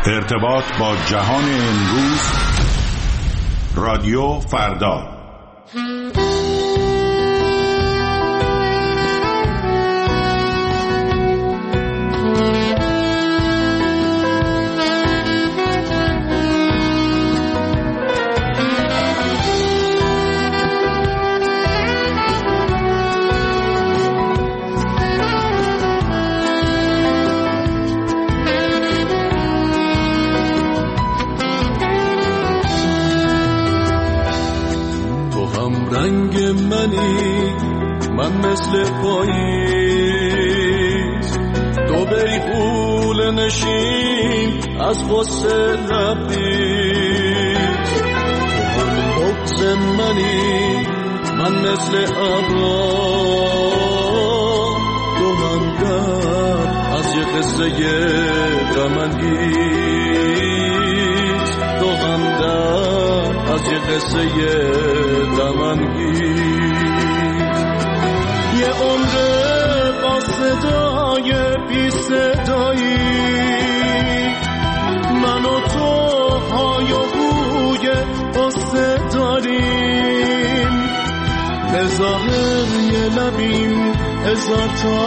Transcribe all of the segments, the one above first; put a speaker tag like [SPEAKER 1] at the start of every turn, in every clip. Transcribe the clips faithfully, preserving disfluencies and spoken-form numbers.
[SPEAKER 1] ارتباط با جهان امروز، رادیو فردا.
[SPEAKER 2] من مثل پاییز، تو بیغول نشین از غصه لبریز. تو هم بغض منی، من مثل ابرام. تو هم در از یه قصه غم انگیز. تو هم در از یه قصه غم انگیز. یه عمره با صدای بی صدایی، من و تو های و بوی قصه داریم. به ظاهر یه لبیم هزار تا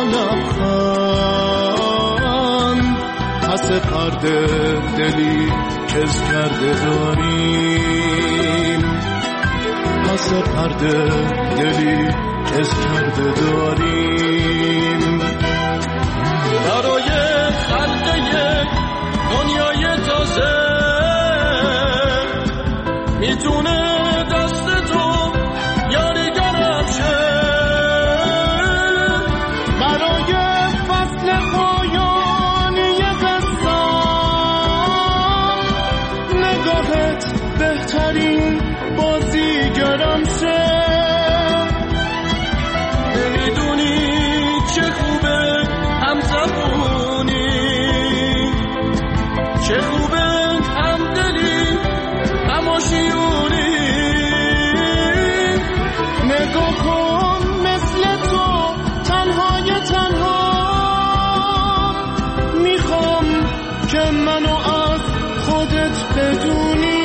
[SPEAKER 2] لبخند، پس پرده دلی کز کرده داریم. پس پرده دلی کس کرده داریم. برای خلق یک دنیای تازه میتونه دست تو یاریگرم شه. برای فصل پایانی قصه نگاهت بهترین بازیگرم شه. چه خوبه هم دلی هم آشیونی. نگاه کن مثل تو تنهای تنها، میخوام که منو از خودت بدونی.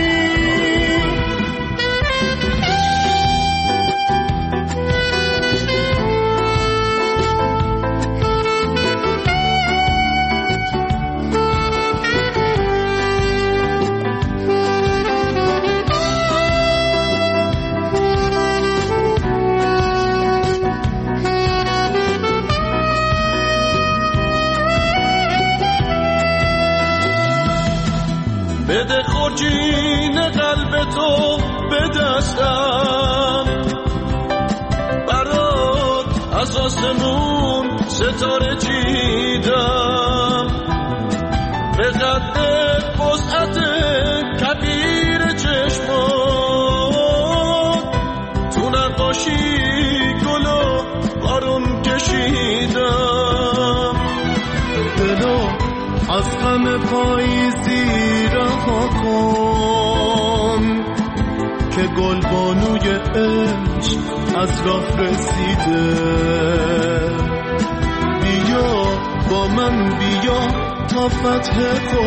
[SPEAKER 2] بده خورجین قلب تو به دستم، برات از آسمون ستاره چیدم. به قد وسعت کبیر چشمات تو نقاشی گل و بارون کشیدم. دلو از غم پاییزی رها کن که گلبانوی عشق از راه رسیده. بیا با من بیا تا فتح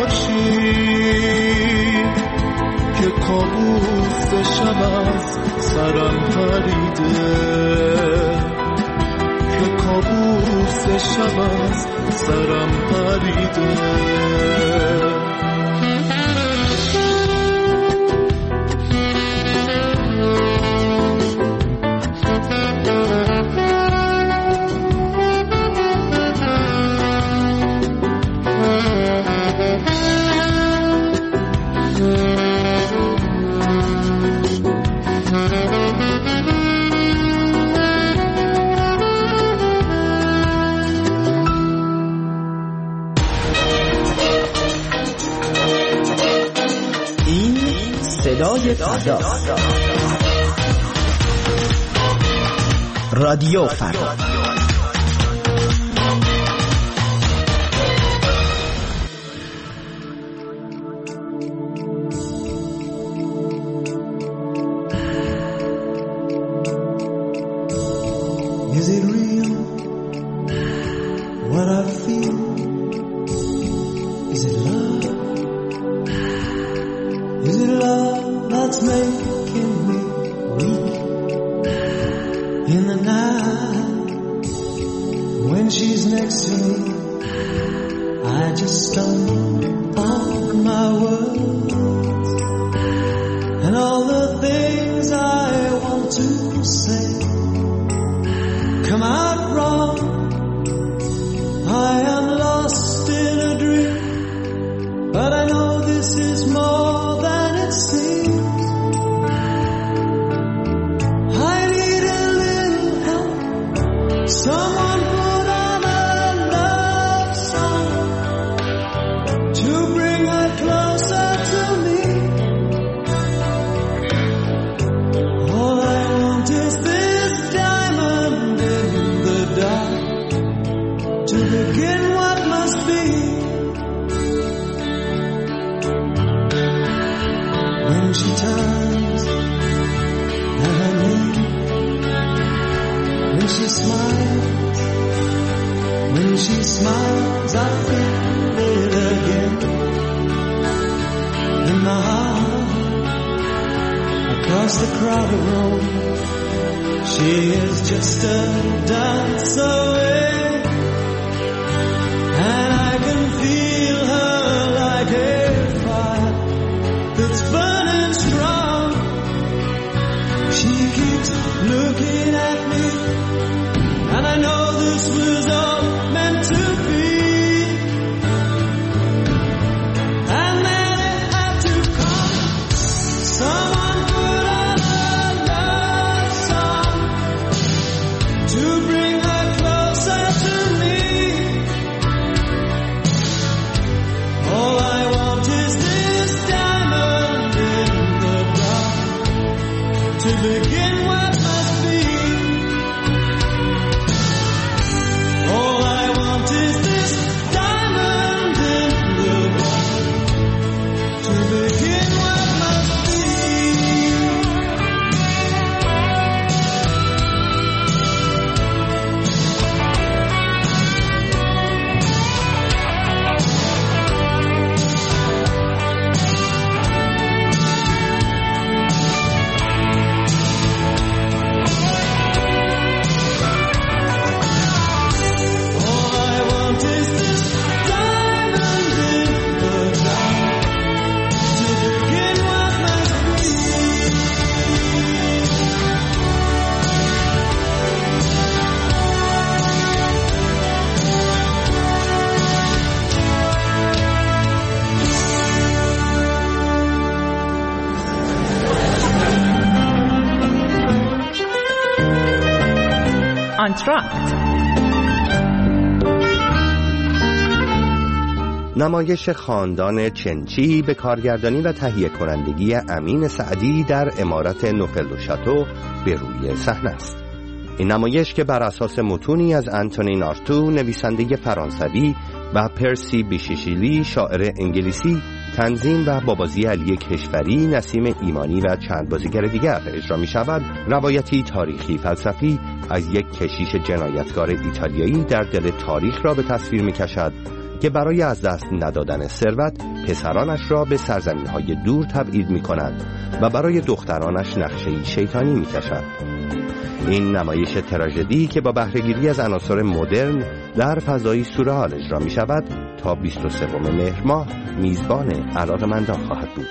[SPEAKER 2] خورشید که کابوس شب از سرم پریده. که کابوس شب از سرم پریده.
[SPEAKER 3] صدای فردا، رادیو فردا.
[SPEAKER 4] Is it real? What I feel? Is it love? what's making me weak in the night. When she's next to me, I just stumble on my words, and all the things I want to say come out wrong. I am lost in a dream, but I know this is more than it seems. I need a little help. Someone put on a love song to bring her closer to me. All I want is this diamond in the dark to begin what must be. When she turns and her knee, when she smiles, when she smiles, I feel it again in my heart. Across the crowded room, she is just a dance away, and I can feel her like a fire that's burning strong. She keeps looking at me, and I know this was all meant to be. And then it had to come. Someone put on a love song to bring her closer to me. All I want is this diamond in the dark to begin what must be. All I want is this diamond in the dark to begin what must be. All I want is this diamond in the dark to begin what must be.
[SPEAKER 3] آنتراکت.
[SPEAKER 5] نمایش خاندان چنچی به کارگردانی و تهیه کنندگی امین سعدی در عمارت نوفل و شاتو به روی صحنه است. این نمایش که بر اساس متونی از انتونین آرتو نویسنده فرانسوی و پرسی بیشیشیلی شاعر انگلیسی تنظیم و با بازی علی کشوری، نسیم ایمانی و چند بازیگر دیگر اجرا می شود، روایتی تاریخی فلسفی از یک کشیش جنایتکار ایتالیایی در دل تاریخ را به تصویر می کشد که برای از دست ندادن ثروت پسرانش را به سرزمین‌های دور تبعید می کند و برای دخترانش نقشه‌ای شیطانی می کشد. این نمایش تراژدی که با بهره‌گیری از عناصر مدرن در فضایی سورئال اجرا می شود تا بیست و سوم مهر ماه میزبان علاقه‌مندان خواهد بود.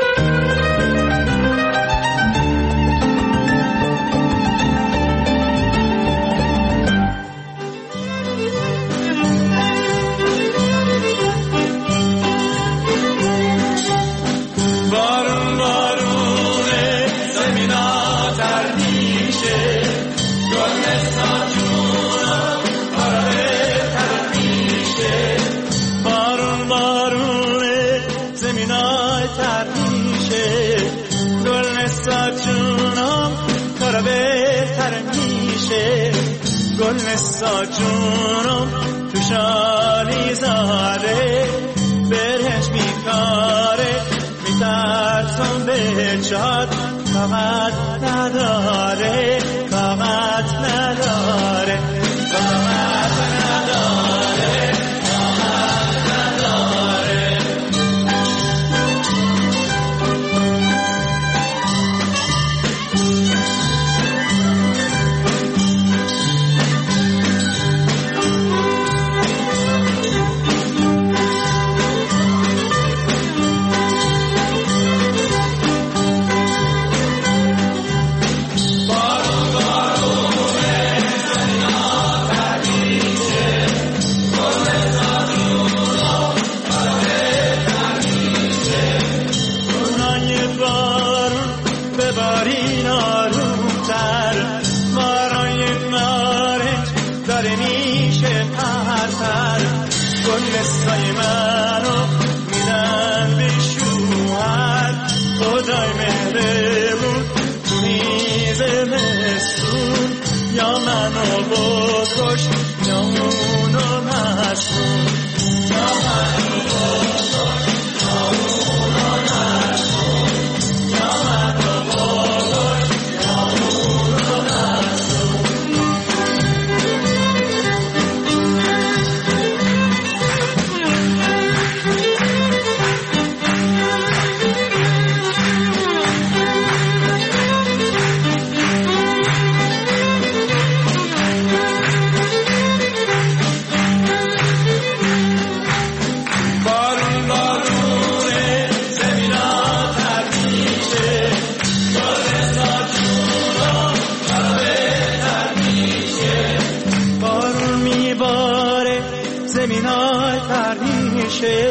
[SPEAKER 2] گل نسا جونم تو شالی زاده برهش بیکاره میترسم به جاد کاغذ نداره کاغذ نداره کاغذ نداره کاغذ نداره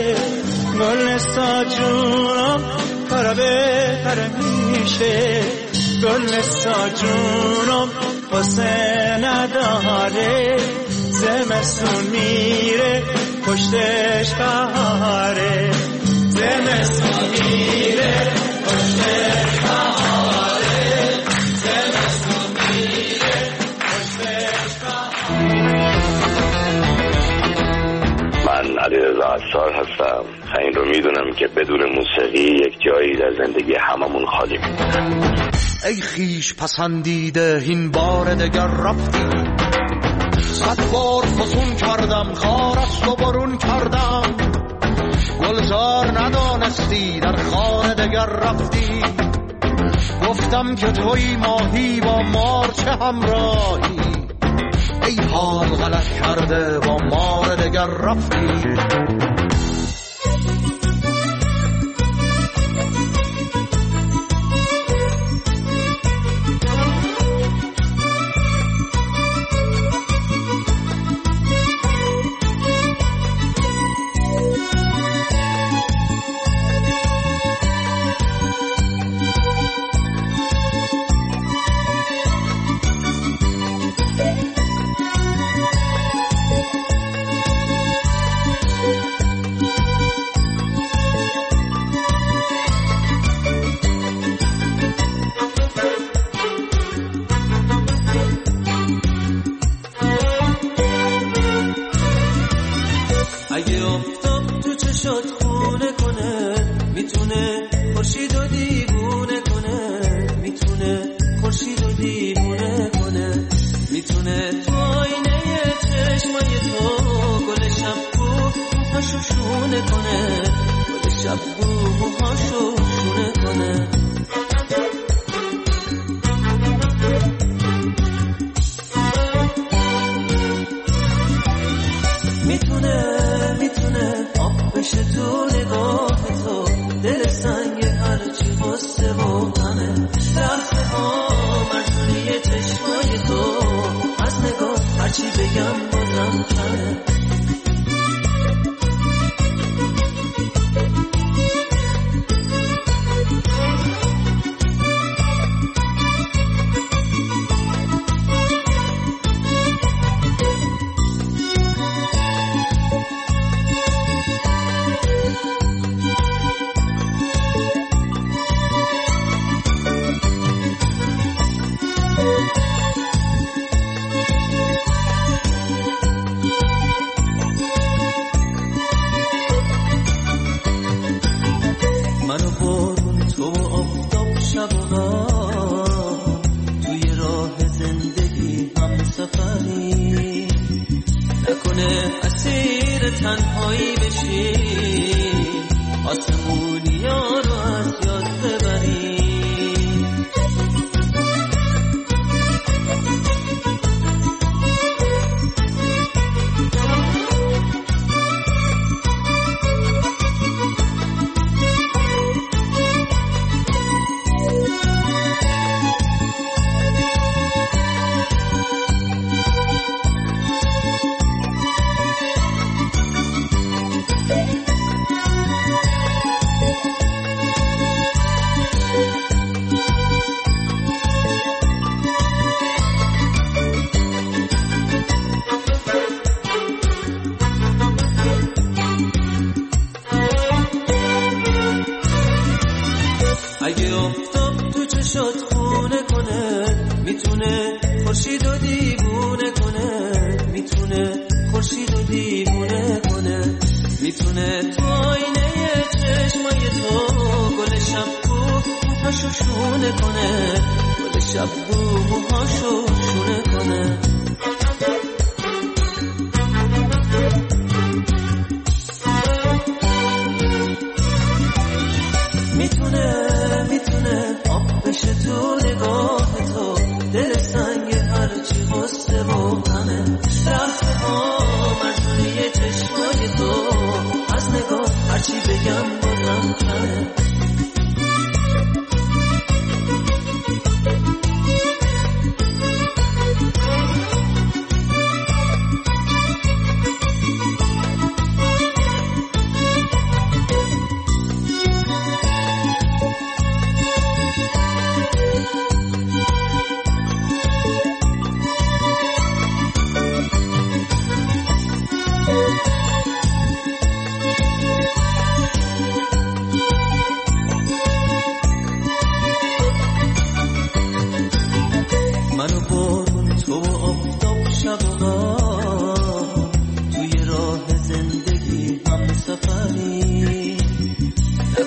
[SPEAKER 4] گل نستا جونم کارا بهتر میشه گل نستا جونم واسه نداره زمستون میره پشتش بهاره زمستون میره پشتش بهاره زمستون میره پشتش بهاره.
[SPEAKER 6] من علیرضا عصار هستم. این رو میدونم که بدون موسیقی یک جایی در زندگی هممون خالی میمونه.
[SPEAKER 7] ای خیش پسندیده این بار دگر رفتی صد بار فسون کردم خارست و برون کردم گلزار ندانستی در خانه دگر رفتی گفتم که توی ماهی با مار چه همراهی ای حال غلط کرده با مار دگر رفتی.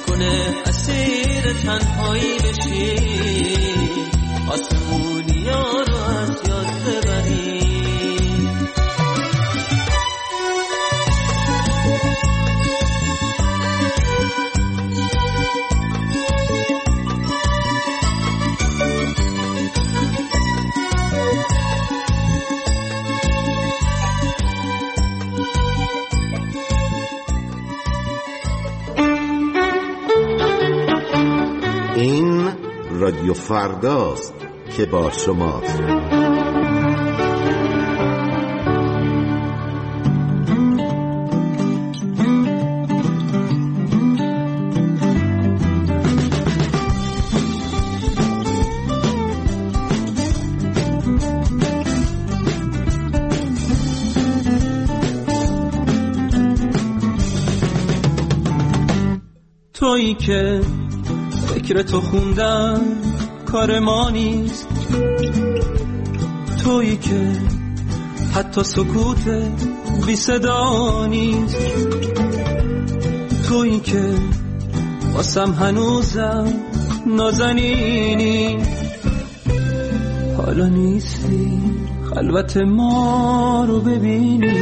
[SPEAKER 4] نکنه اسیر تنهایی بشی، آسمونی ها رو از یاد ببری.
[SPEAKER 8] این رادیو فرداست که با شماست.
[SPEAKER 4] تویی که فکر تو خوندن کار ما نیست، تویی که حتی سکوت بی صدا نیست، تویی که واسم هنوزم نازنینی. حالا نیستی خلوت ما رو ببینی،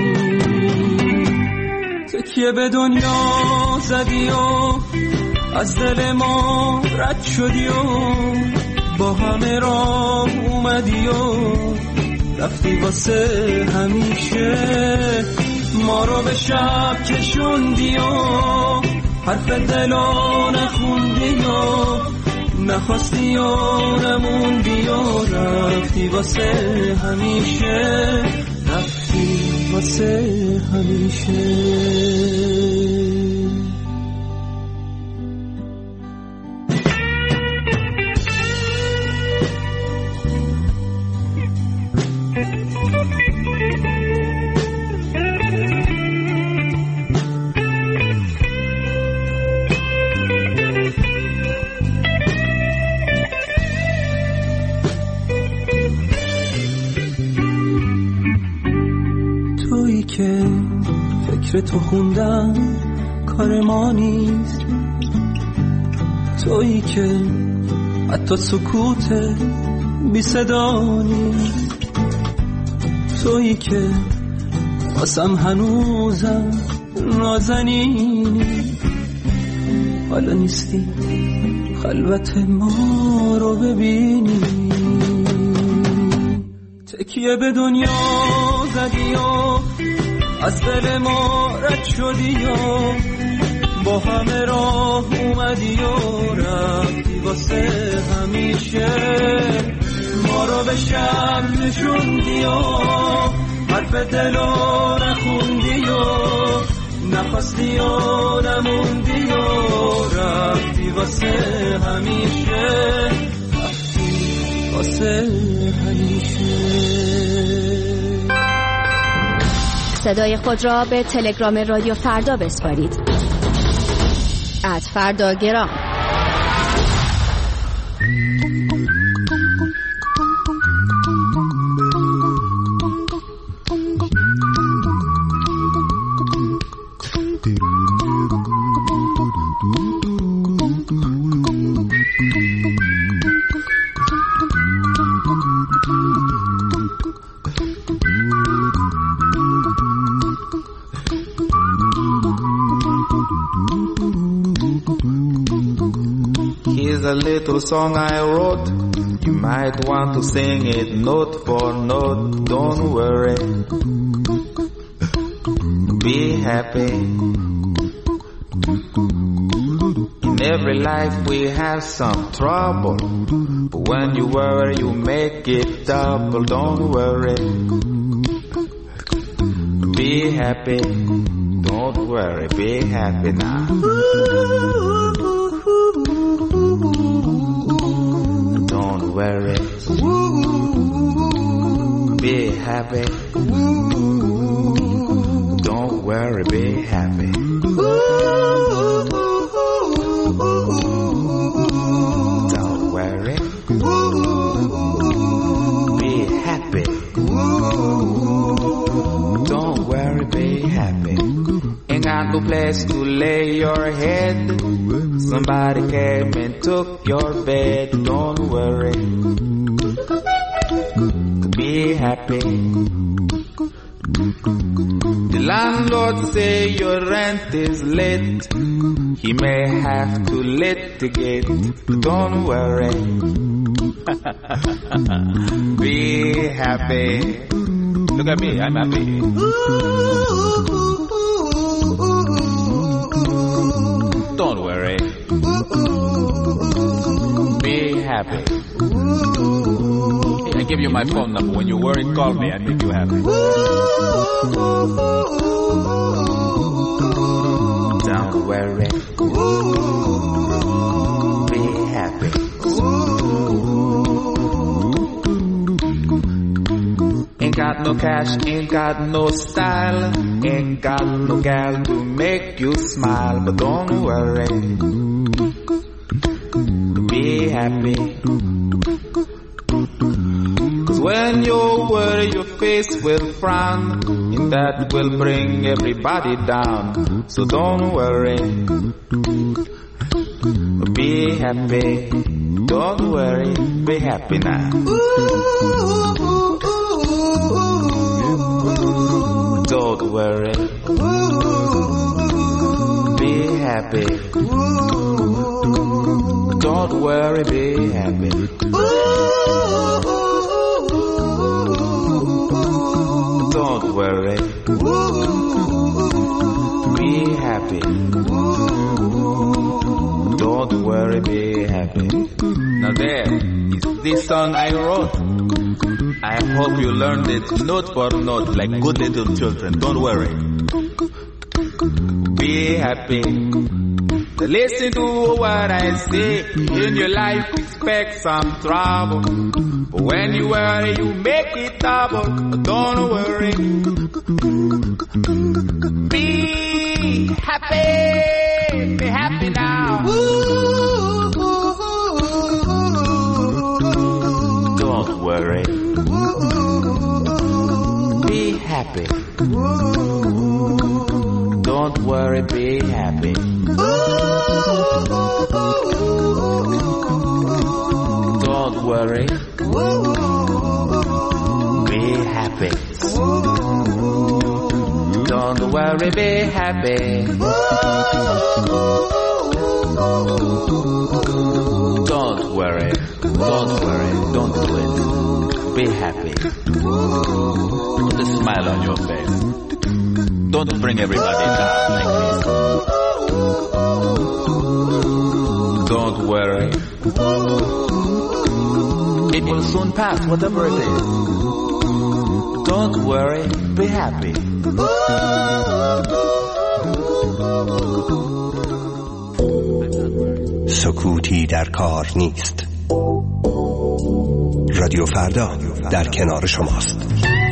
[SPEAKER 4] تکیه به دنیا زدی و از دل ما رد شدی و با همه راه اومدی و رفتی واسه همیشه. ما رو به شب کشوندی و حرف دلو نخوندی و نخواستی و نموندی و رفتی واسه همیشه، رفتی واسه همیشه. تویی که فکر تو خوندن کار ما نیست، تویی که حتی سکوت بی صدا نیست، تویی که واسم هنوزم نازنینی. حالا نیستی خلوت ما رو ببینی، تکیه به دنیا زدی و از دل ما رد شدی و با همه راه اومدی و رفتی واسه همیشه. ما رو به شب نشوندی و حرف دلو نخوندی و نخواستی و نموندی و رفتی واسه همیشه، رفتی واسه همیشه.
[SPEAKER 9] صدای خود را به تلگرام رادیو فردا بسپارید. ات فردا گرام.
[SPEAKER 10] Here's a little song I wrote. You might want to sing it note for note. Don't worry, be happy. In every life we have some trouble, but when you worry you make it double. Don't worry, be happy. Don't worry, be happy now. Don't worry, be happy. Don't worry, be happy. Don't worry, be happy. Don't worry, be happy. Ain't got no place place to lay your head. Somebody came and took your bed. Don't worry, be happy. The landlord say your rent is late. He may have to litigate. Don't worry, be happy. Look at me, I'm happy. Don't worry, be happy. I give you my phone number. When you worry, call me and make you happy. Don't worry, be happy. Ain't got no cash, ain't got no style, ain't got no gal to make you smile. But don't worry, be happy. When you worry, your face will frown, and that will bring everybody down. So don't worry, be happy. Don't worry, be happy now. Don't worry, be happy. Don't worry, be happy. Don't worry, be happy. Don't worry, be happy. Now there is this song I wrote. I hope you learned it note for note like good little children. Don't worry, be happy. Listen to what I say. In your life expect some trouble, but when you worry you make it double. Don't worry, be happy. Be happy now. Don't worry, be happy. Don't worry, be happy. Don't worry, be happy. Don't worry, be happy. Don't worry, don't worry, don't do it. Be happy. Put a smile on your face. Don't bring everybody down like this. Don't worry, it will soon pass, whatever it is. Don't worry, be happy.
[SPEAKER 5] سکوتی در کار نیست. رادیو فردا در کنار شماست.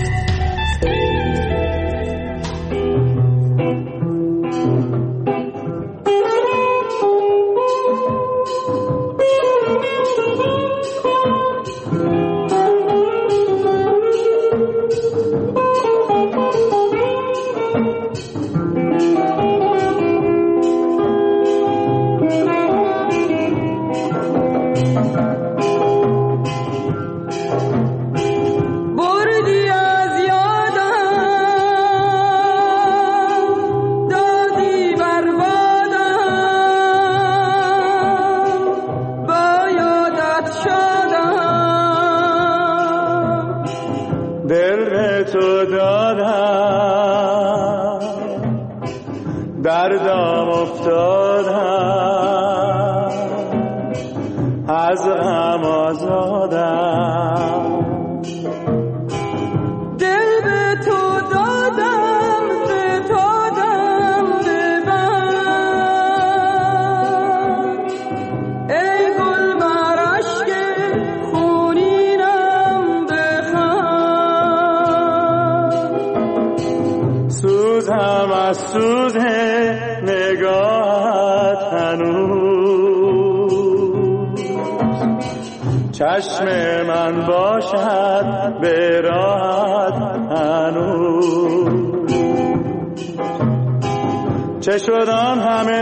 [SPEAKER 4] چشم من باشد به راحت هنوز چه شد آن همه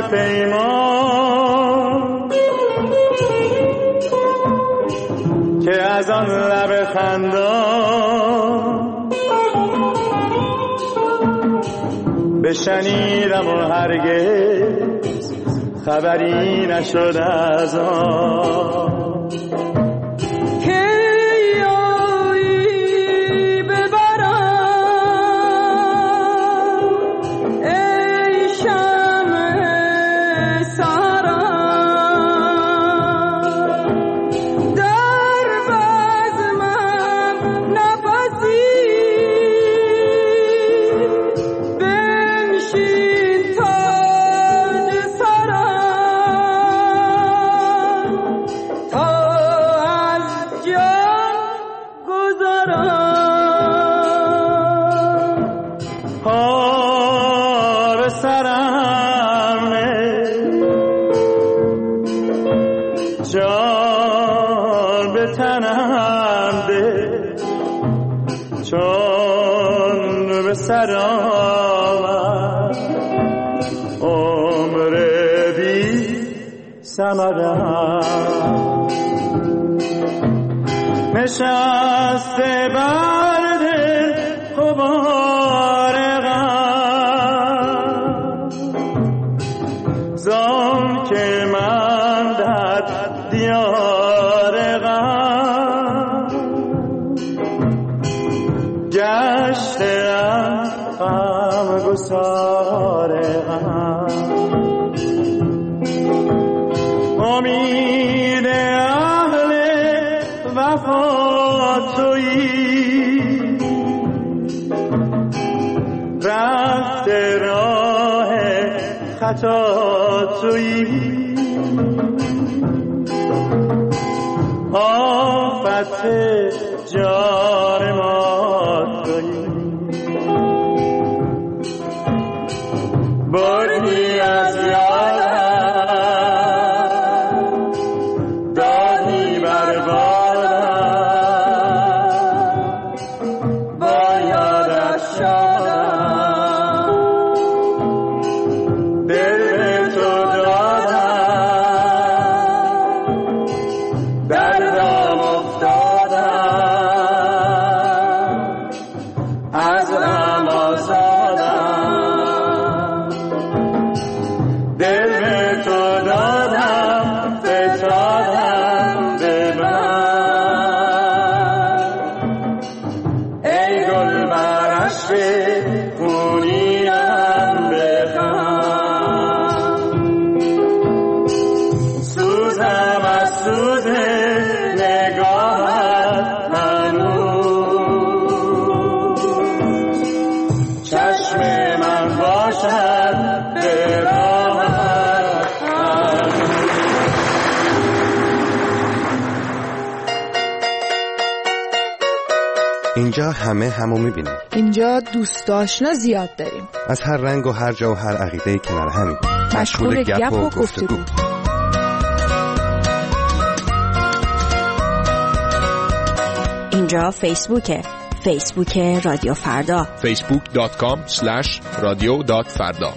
[SPEAKER 4] پیمان که از آن لب خندان بشنیدم و هرگز خبری نشد از آن نشسته بر دل غبار غم زان که من در دیار غم گشتم غم گسار غم امید اهل وفا تویی رفت راه خطا تویی آفت جان ما تویی بردی از یادم دادی بر بادم با یادت شدم دل به تو دادم دردم افتادم از غم آزادم دل به تو دادم فتادم به من ای گل برش خونیم بخم سوزم از سوز نگاهت هنوز چشم من باشد به راهت
[SPEAKER 5] اینجا همه همو میبینیم.
[SPEAKER 11] اینجا دوست آشنا زیاد داریم.
[SPEAKER 5] از هر رنگ و هر جا و هر عقیده کنار همین.
[SPEAKER 11] مشغول گپ و گفتگو.
[SPEAKER 9] اینجا فیسبوکه. فیسبوک رادیو فردا.
[SPEAKER 12] فیسبوک دات کام اسلش رادیو دات فردا.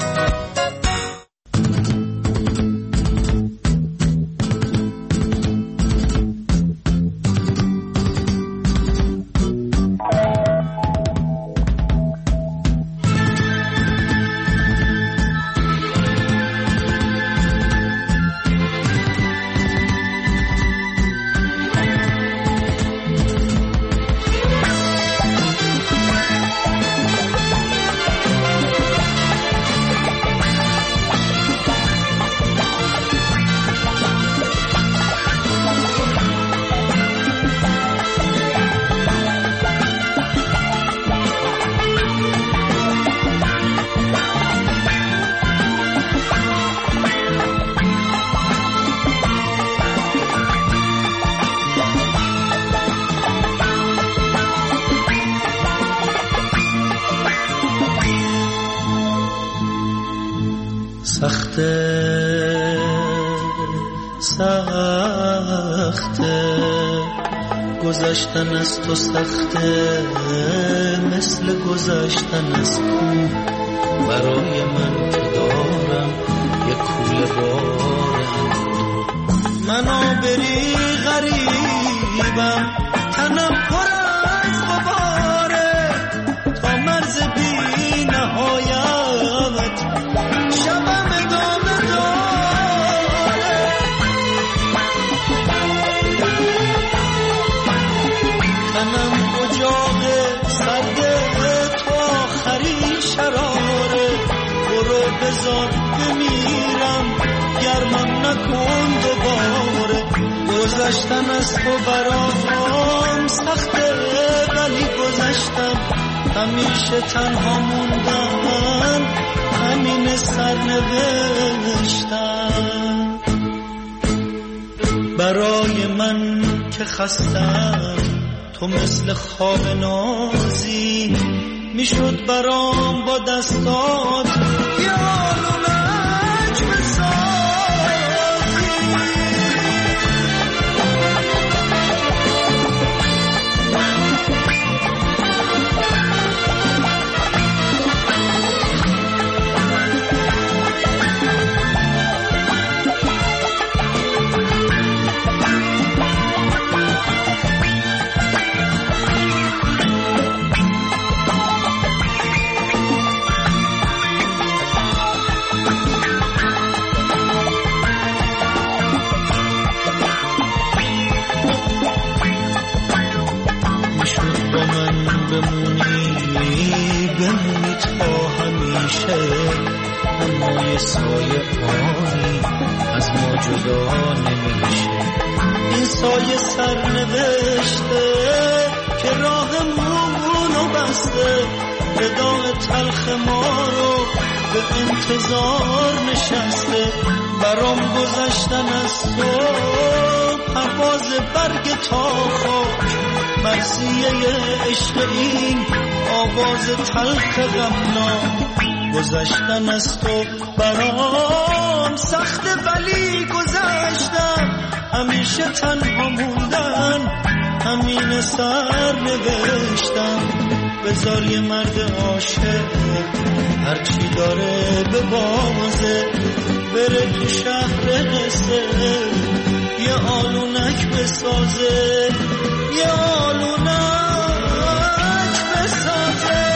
[SPEAKER 2] سخته سخته گذشتن از تو سخته مثل گذشتن از کوه برای من که دارم یه کوله بارم. منو بری غریبم، تنم پر از غباره، تا مرز بی نهایت شبم ادامه داره. تنم اجاق سرد تو آخری شراره، برو بذار بمیرم گرمم نکن دوباره. گذشتن از تو برام سخته ولی گذشتم، همیشه تنها موندن همین سرنوشتم. برای من که خستم تو مثل خواب نازی، میشد برام با دستات یه آلونک بسازی. اما یه سایه آنی از ما جدا نمیشه. این سایه سرنوشته که راهمونو بسته، وداع تلخ ما رو به انتظار نشسته. برام گذشتن از تو پرواز برگ تا خاک، مرثیه عشق این آواز تلخ غمناک. گذشتن از تو برام سخته ولی گذشتم، همیشه تنها موندن همین سر نوشتم. بذار یه مرد عاشق هرچی داره به بازه، بره تو شهر قصه یه آلونک بسازه، یه آلونک بسازه.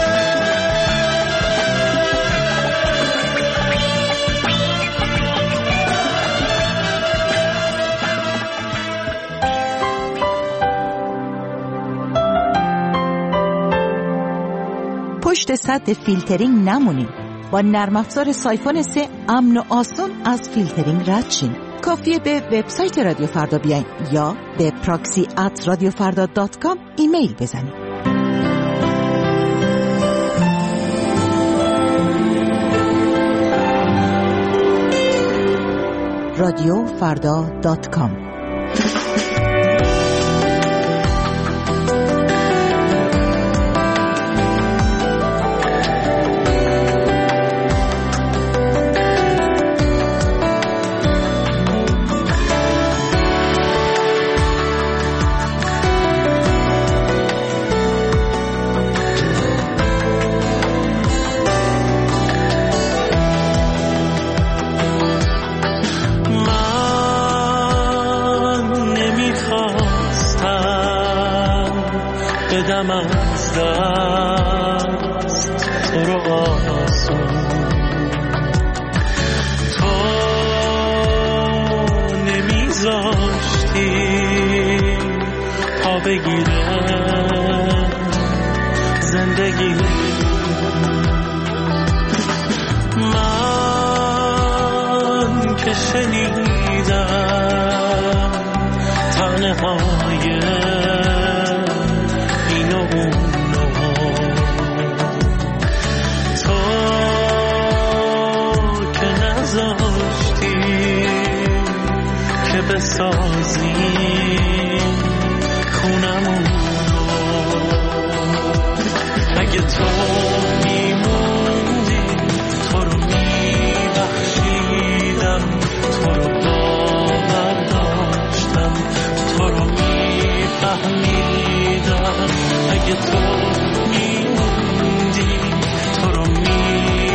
[SPEAKER 13] پشت سد فیلترینگ نمونید. با نرم افزار سایفون سه امن و آسون از فیلترینگ رد شین. کافیه به وبسایت رادیو فردا بیاین یا به پراکسی ات رادیو فردا دات کام ایمیل بزنید. رادیو فردا دات کام.
[SPEAKER 14] بدم از دست تو رو آسون، تو نمیذاشتی پا بگیره زندگی. من که شنیدم تنهای بسازی خونمون رو. اگه تو میموندی تو رو میبخشیدم، تو رو باور داشتم، تو رو میفهمیدم. اگه تو میموندی تو رو میبخشیدم،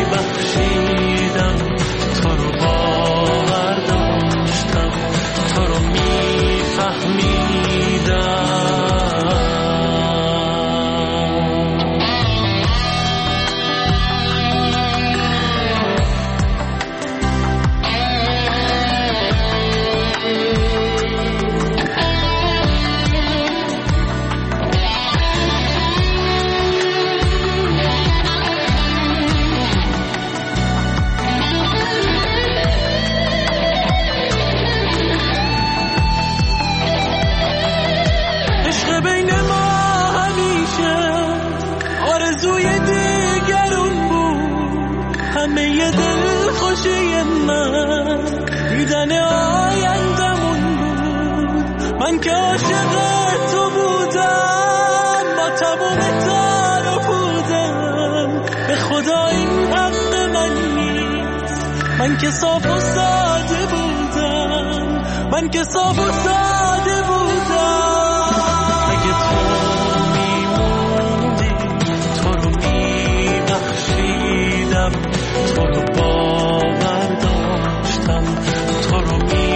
[SPEAKER 14] که عاشق تو بودم با تموم تار و پودم. به خدا این حق من نیست، من که صاف و ساده بودم، من که صاف و ساده بودم. اگه تو میموندی تو رو میبخشیدم، تو رو باور داشتم، تو رو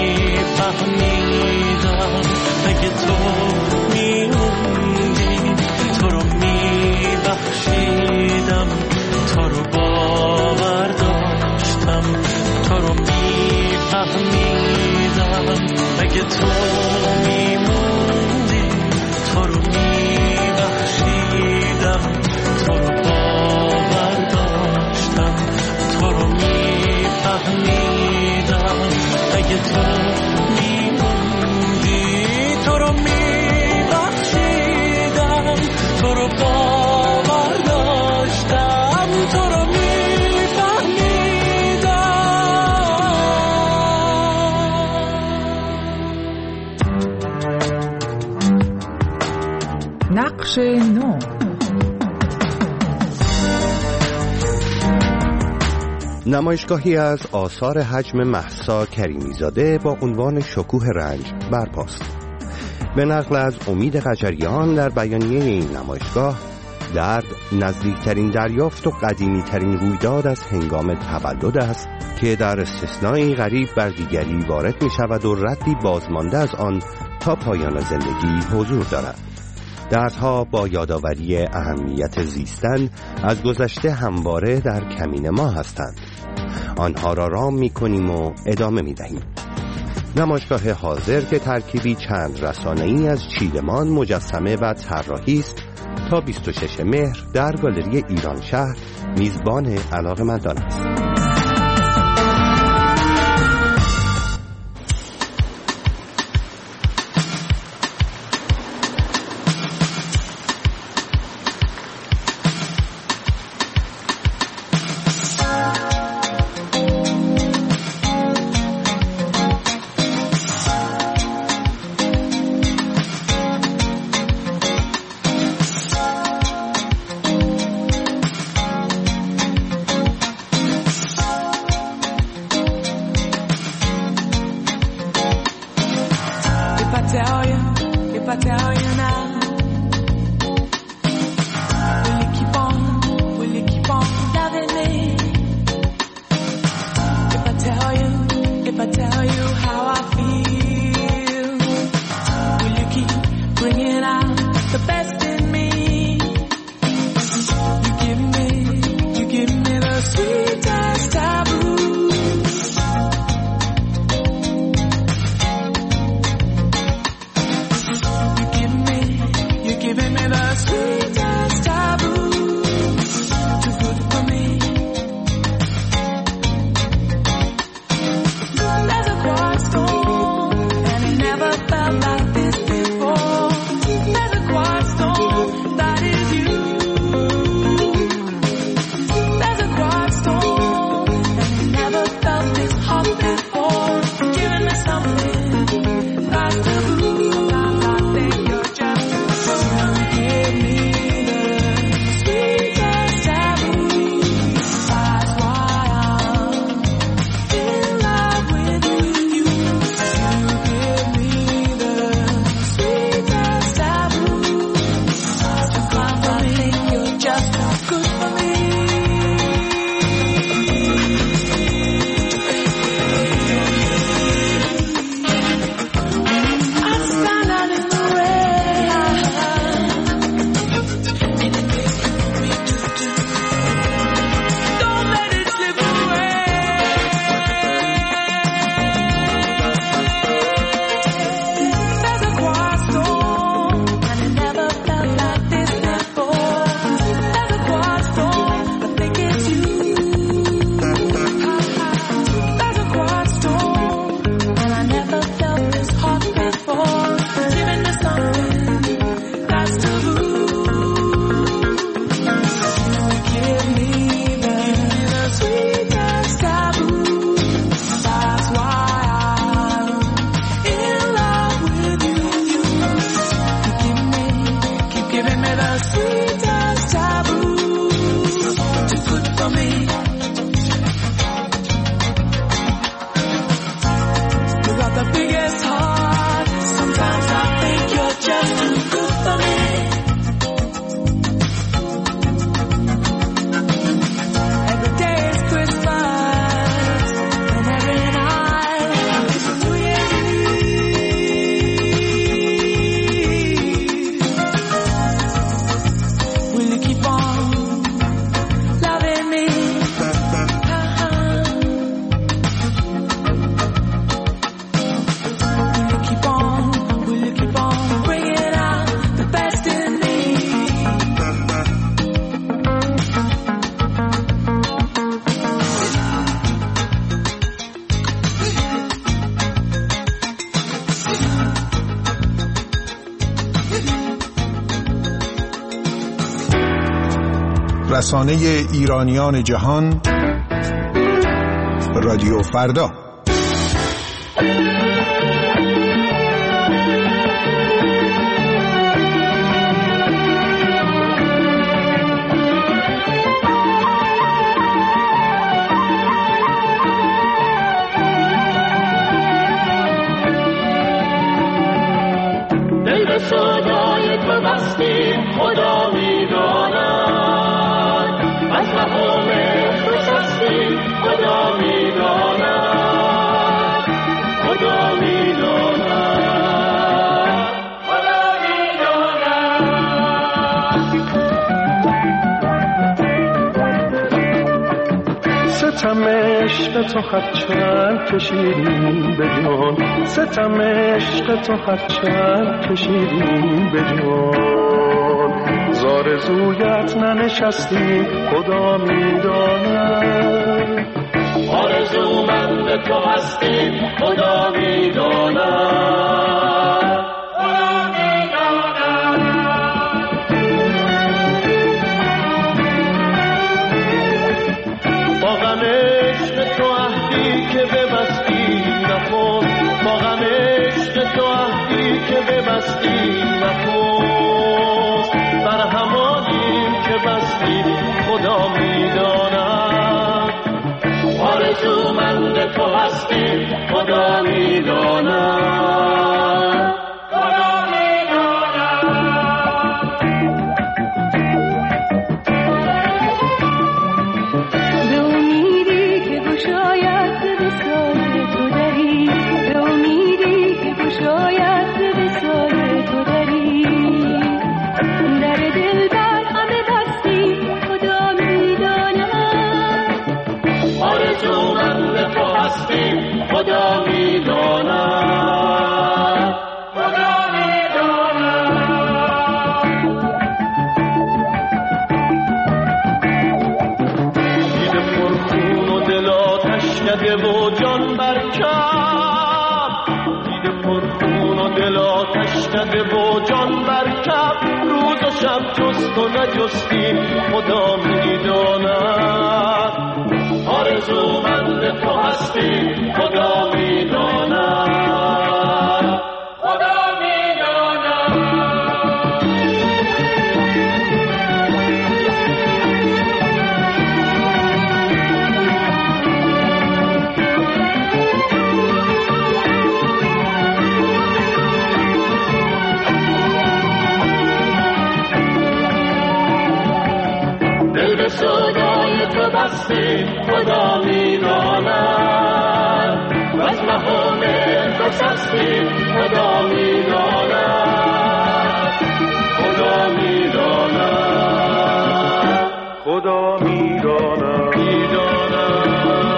[SPEAKER 14] میفهمیدم. اگه تو میموندی تو رو میبخشیدم، تو رو باور داشتم، تو رو میفهمیدم. اگه تو میموندی تو رو میبخشیدم، تو رو باور داشتم، تو رو میفهمیدم. اگه تو میموندی تو رو میبخشیدم، تو رو باور داشتم، تو رو
[SPEAKER 11] نقش نو.
[SPEAKER 5] نمایشگاهی از آثار حجم مهسا کریمیزاده با عنوان شکوه رنج برپاست. به نقل از امید قجریان در بیانیه این نمایشگاه، درد نزدیکترین دریافت و قدیمیترین رویداد از هنگام تولد است که در استثنایی غریب بر دیگری وارد می شود و ردی بازمانده از آن تا پایان زندگی حضور دارد. دردها با یادآوری اهمیت زیستن از گذشته همواره در کمین ما هستند. آنها را رام می کنیم و ادامه می دهیم. نمایشگاه حاضر که ترکیبی چند رسانه‌ای از چیدمان، مجسمه و طراحی است، تا بیست و شش مهر در گالری ایران شهر میزبان علاقه‌مندان است.
[SPEAKER 15] رسانه ایرانیان جهان، رادیو فردا.
[SPEAKER 16] صدای تو بستی خدا میداند، از مقام خوشستی خدا میداند، خدا میداند، خدا میداند.
[SPEAKER 17] ستم عشق تو هرچند کشیدیم به جان، ستم عشق تو هرچند کشیدیم به جان، زار زویت ننشستیم خدا میداند،
[SPEAKER 16] آرزومند تو هستیم خدا میداند، خدا میداند.
[SPEAKER 2] با غم عشق تو عهدی که ببستی نخون، با غم عشق تو عهدی که ببستی نخون، بر همانیم که بستی خدا میداند،
[SPEAKER 16] آرزومند تو هستیم خدا میداند، خدا میداند.
[SPEAKER 18] به امیدی که گشاید به سال تو دری، به امیدی که گشاید به سال تو دری، در دل بر همه بستی خدا میداند،
[SPEAKER 16] آرزومند تو هستیم خدا میداند، خدا میداند.
[SPEAKER 2] دیده پرخون و دل آتش کده و جان برکب، دیده پرخون و دل آتش کده و جان برکب، روز و شب جست و نجستی خدا میداند،
[SPEAKER 16] آرزومند تو هستیم خدا میداند، خدا میداند. دل به صدای تو بستی خدا میداند، و از مقام خوشستی خدا میداند، خدا میداند،
[SPEAKER 17] خدا میداند،
[SPEAKER 2] میداند،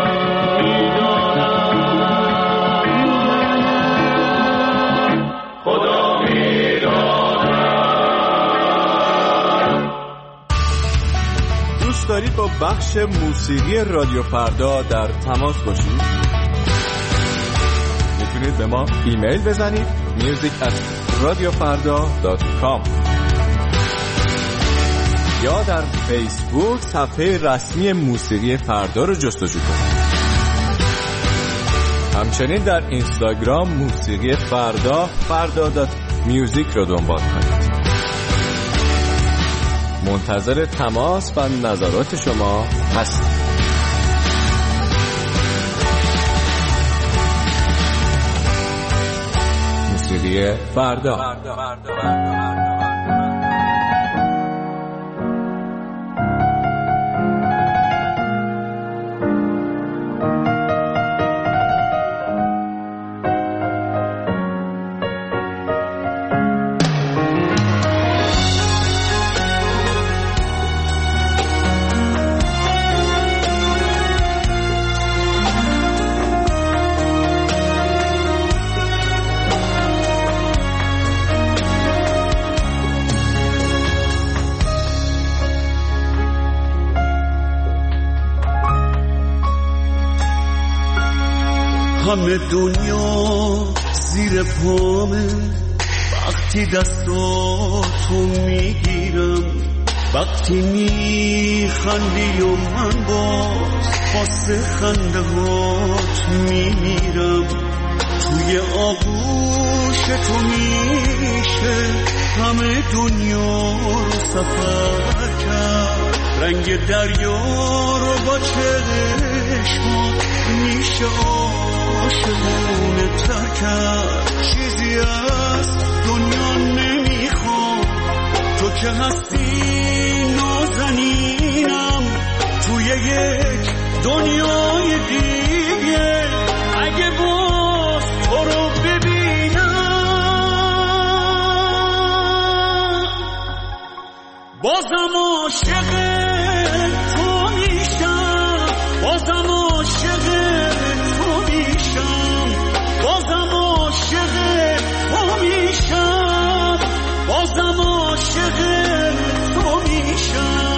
[SPEAKER 2] میداند، خدا میداند.
[SPEAKER 19] دوست دارید با بخش موسیقی رادیو فردا در تماس باشید؟ میتونید به ما ایمیل بزنید music at radiofarda dot com یا در فیسبوک صفحه رسمی موسیقی فردا رو جستجو کنید. همچنین در اینستاگرام موسیقی فردا فردا دات میوزیک رو دنبال کنید. منتظر تماس و نظرات شما هستیم. موسیقی فردا.
[SPEAKER 4] همه دنیا زیر پامه، وقتی دستاتو میگیرم وقتی میخندی و من باز واسه خنده هات میمیرم توی آغوش تو میشه همه دنیا رو سفر کرد رنگ دریا رو با چشمات میشه عاشقونه تر کرد چیزی از دنیا نمیخوام تو که هستی نازنینم توی یک دنیای دیگه اگه باز تو رو ببینم بازم عاشق تو میشم بازم عاشق تو میشم بازم عاشق تو میشم بازم عاشق تو میشم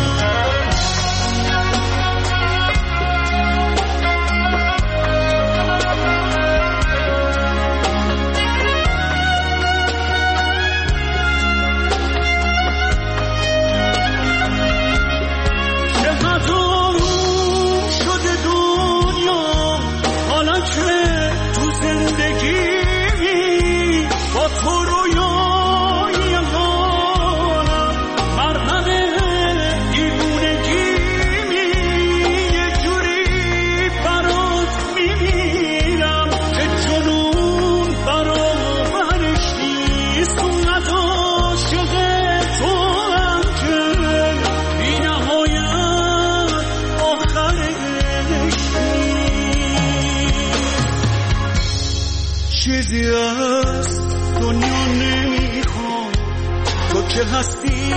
[SPEAKER 4] چیزی از دنیا نمیخوام تو که هستی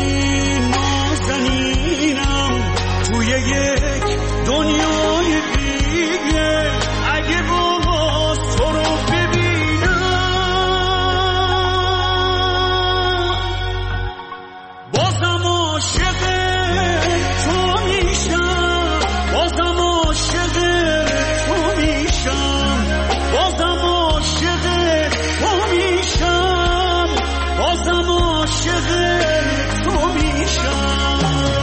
[SPEAKER 4] نازنینم توی یک دنیای دیگه اگه باز تو رو ببینم بازم عاشق تو میشم بازم عاشق تو میشم بازم عاشق تو میشم بازم عاشق تو میشم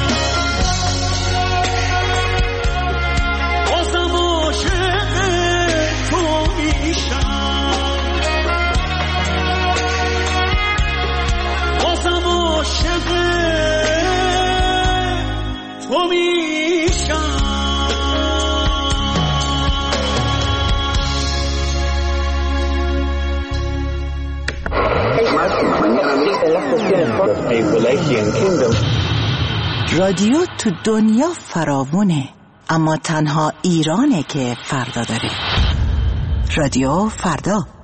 [SPEAKER 4] بازم عاشق تو میشم بازم عاشق تو میشم
[SPEAKER 13] رادیو تو دنیا فراوونه اما تنها ایرانه که فردا داره. رادیو فردا.